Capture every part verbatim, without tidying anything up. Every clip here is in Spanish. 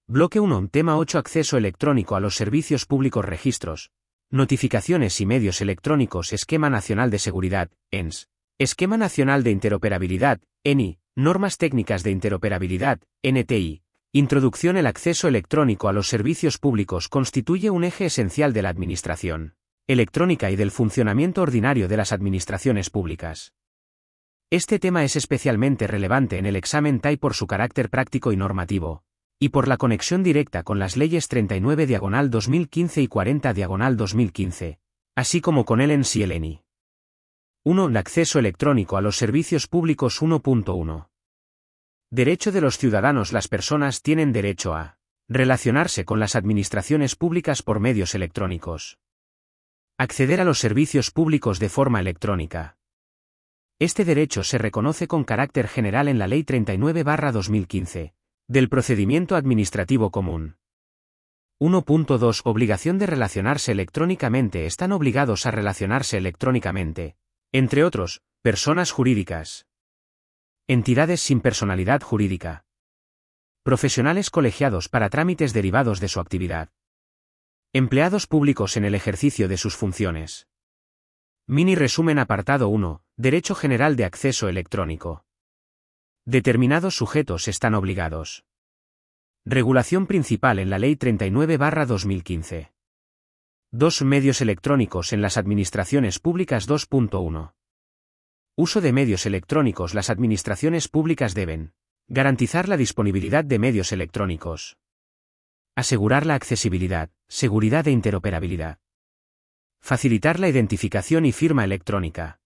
Bloque uno. Tema ocho. Acceso electrónico a los servicios públicos. Registros, notificaciones y medios electrónicos. Esquema Nacional de Seguridad, E N S. Esquema Nacional de Interoperabilidad, E N I. Normas Técnicas de Interoperabilidad, N T I. Introducción. El acceso electrónico a los servicios públicos constituye un eje esencial de la administración electrónica y del funcionamiento ordinario de las administraciones públicas. Este tema es especialmente relevante en el examen T A I por su carácter práctico y normativo, y por la conexión directa con las leyes treinta y nueve diagonal dos mil quince y cuarenta diagonal dos mil quince, así como con el E N S y el E N I. uno. El acceso electrónico a los servicios públicos. uno punto uno. Derecho de los ciudadanos. Las personas tienen derecho a relacionarse con las administraciones públicas por medios electrónicos. Acceder a los servicios públicos de forma electrónica. Este derecho se reconoce con carácter general en la Ley treinta y nueve barra dos mil quince, del Procedimiento Administrativo Común. uno punto dos. Obligación de relacionarse electrónicamente. Están obligados a relacionarse electrónicamente, entre otros, personas jurídicas, entidades sin personalidad jurídica, profesionales colegiados para trámites derivados de su actividad, empleados públicos en el ejercicio de sus funciones. Mini resumen. Apartado uno. Derecho general de acceso electrónico. Determinados sujetos están obligados. Regulación principal en la Ley treinta y nueve barra dos mil quince. dos. Medios electrónicos en las administraciones públicas. dos punto uno. Uso de medios electrónicos. Las administraciones públicas deben garantizar la disponibilidad de medios electrónicos, asegurar la accesibilidad, seguridad e interoperabilidad, facilitar la identificación y firma electrónica.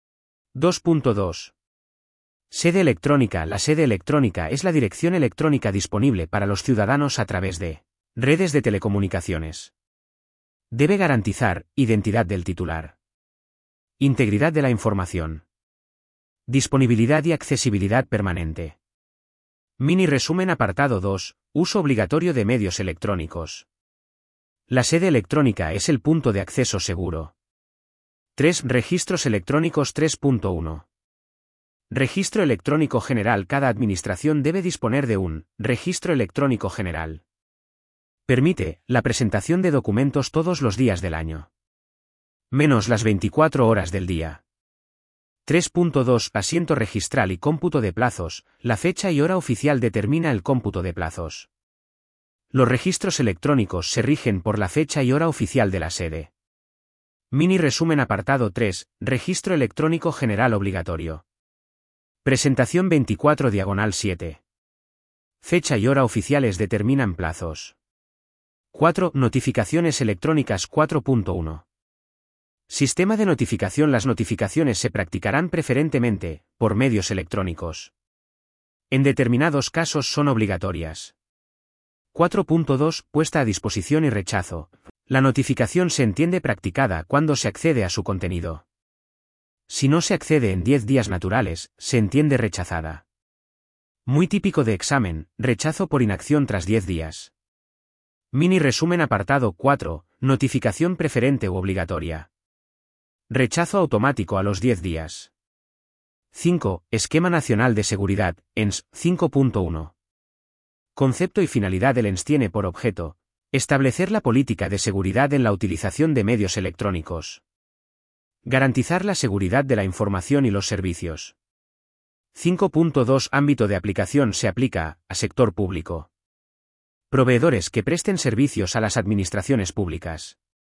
dos punto dos. Sede electrónica. La sede electrónica es la dirección electrónica disponible para los ciudadanos a través de redes de telecomunicaciones. Debe garantizar identidad del titular, integridad de la información, disponibilidad y accesibilidad permanente. Mini resumen. Apartado dos. Uso obligatorio de medios electrónicos. La sede electrónica es el punto de acceso seguro. tres. Registros electrónicos. tres punto uno. Registro electrónico general. Cada administración debe disponer de un registro electrónico general. Permite la presentación de documentos todos los días del año, menos las veinticuatro horas del día. tres punto dos. Asiento registral y cómputo de plazos. La fecha y hora oficial determina el cómputo de plazos. Los registros electrónicos se rigen por la fecha y hora oficial de la sede. Mini resumen. Apartado tres. Registro electrónico general obligatorio. Presentación veinticuatro diagonal siete. Fecha y hora oficiales determinan plazos. cuatro. Notificaciones electrónicas. cuatro punto uno. Sistema de notificación. Las notificaciones se practicarán preferentemente por medios electrónicos. En determinados casos son obligatorias. cuatro punto dos. Puesta a disposición y rechazo. La notificación se entiende practicada cuando se accede a su contenido. Si no se accede en diez días naturales, se entiende rechazada. Muy típico de examen, rechazo por inacción tras diez días. Mini resumen. Apartado cuatro. Notificación preferente u obligatoria. Rechazo automático a los diez días. cinco. Esquema Nacional de Seguridad, E N S. cinco punto uno. Concepto y finalidad. El E N S tiene por objeto establecer la política de seguridad en la utilización de medios electrónicos, garantizar la seguridad de la información y los servicios. cinco punto dos. Ámbito de aplicación. Se aplica a sector público, proveedores que presten servicios a las administraciones públicas.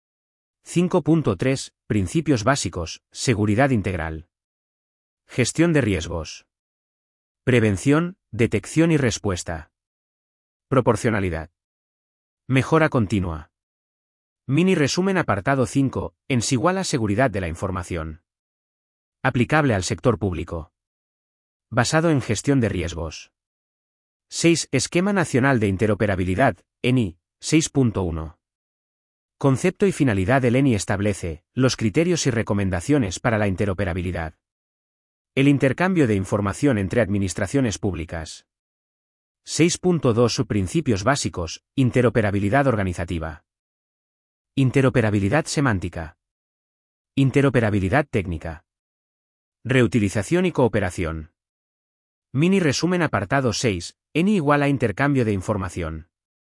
cinco punto tres. Principios básicos. Seguridad integral, gestión de riesgos, prevención, detección y respuesta, proporcionalidad, mejora continua. Mini resumen. Apartado cinco. E N S igual a seguridad de la información. Aplicable al sector público, basado en gestión de riesgos. seis. Esquema Nacional de Interoperabilidad, E N I. seis punto uno. Concepto y finalidad. El E N I establece los criterios y recomendaciones para la interoperabilidad, el intercambio de información entre administraciones públicas. seis punto dos. Principios básicos. Interoperabilidad organizativa, interoperabilidad semántica, interoperabilidad técnica, reutilización y cooperación. Mini resumen. Apartado seis. E N I igual a intercambio de información.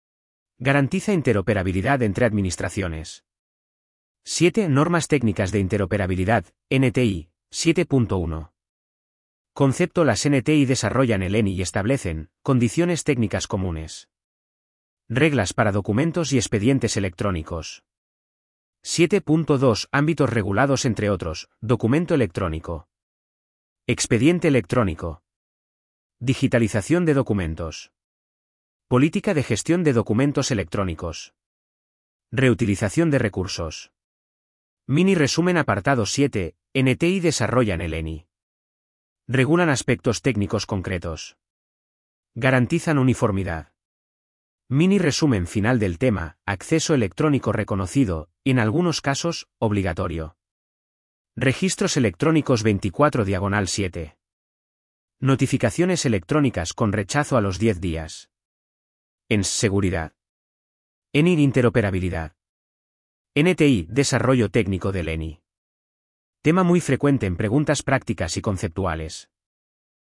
Garantiza interoperabilidad entre administraciones. siete. Normas técnicas de interoperabilidad, N T I, siete punto uno. Concepto. Las N T I desarrollan el E N I y establecen condiciones técnicas comunes. Reglas para documentos y expedientes electrónicos. siete punto dos. Ámbitos regulados entre otros, documento electrónico. Expediente electrónico. Digitalización de documentos. Política de gestión de documentos electrónicos. Reutilización de recursos. Mini resumen. Apartado siete. N T I desarrollan el E N I. Regulan aspectos técnicos concretos. Garantizan uniformidad. Mini resumen final del tema, acceso electrónico reconocido, y en algunos casos, obligatorio. Registros electrónicos veinticuatro diagonal siete. Notificaciones electrónicas con rechazo a los diez días. E N S seguridad. E N I interoperabilidad. N T I desarrollo técnico del E N I. Tema muy frecuente en preguntas prácticas y conceptuales.